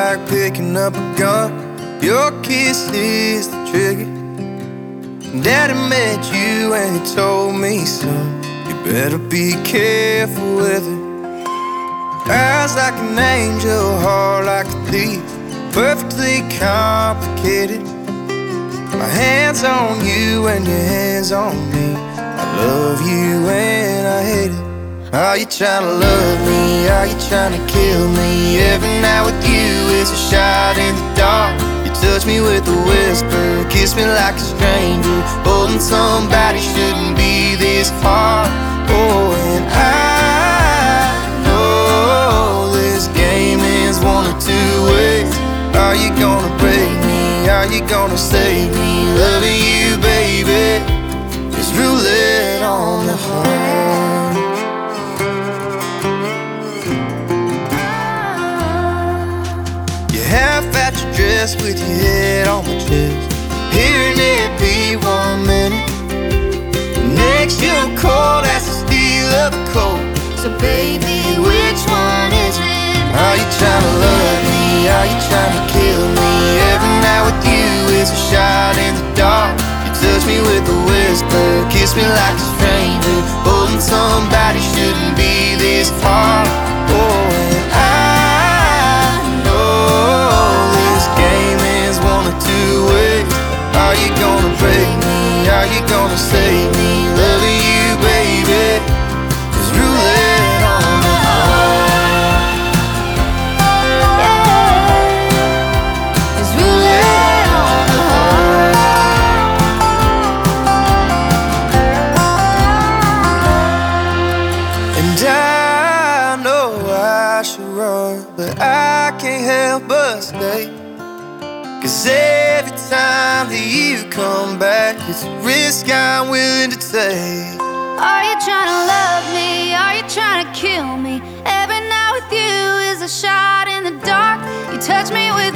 like picking up a gun. Your kiss is the trigger. Daddy met you and he told me, son, you better be careful with her. Eyes like an angel, heart like a thief, perfectly complicated. My hands on you and your hands on me. I love you and I hate it. Are you trying to love me? Are you trying to kill me? Every night with you is a shot in the dark. You touch me with a whisper, kiss me like a stranger. Holding somebody shouldn't be this hard. Oh, and I know this game is one of two ways. Are you gonna break me? Are you gonna save me? Loving you, baby, is roulette on the heart. You half at your dress with your head on my chest, hearing it be 1 minute. Next you're cold as the steel of a coat. So baby, which one is it? Are you trying to love me? Are you trying to kill me? Every night with you is a shot in the dark. You touch me with a whisper, kiss me like a stranger. Holding somebody shouldn't be this hard. Oh, and I know this game is one of two ways. Are you gonna break me? Are you gonna save me? Loving you, baby, is roulette on the heart. It's roulette on the heart. And I know I should run, but I can't help but stay. 'Cause every time that you come back, it's a risk I'm willing to take. Are you trying to love me? Are you trying to kill me? Every night with you is a shot in the dark. You touch me with